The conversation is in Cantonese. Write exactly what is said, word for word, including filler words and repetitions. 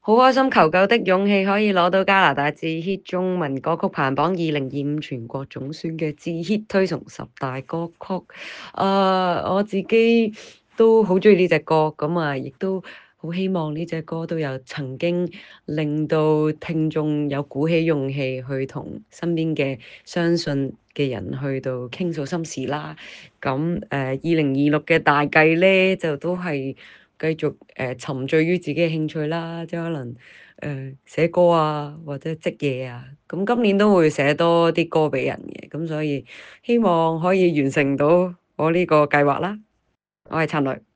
好開心求救的勇氣可以攞到加拿大至 hit 中文歌曲排行榜二零二五全國總選嘅至 hit 推崇十大歌曲。誒、呃，我自己都好中意呢隻歌，咁啊，亦都好希望呢隻歌都有曾經令到聽眾有鼓起勇氣去同身邊嘅相信嘅人去到傾訴心事啦。咁誒，二零二六嘅大計咧，就都係繼續誒、呃、沉醉於自己嘅興趣啦，即係可能誒、呃、寫歌啊，或者織嘢啊。咁今年都會寫多啲歌俾人嘅，咁所以希望可以完成到我呢個計劃啦。我係陳蕾。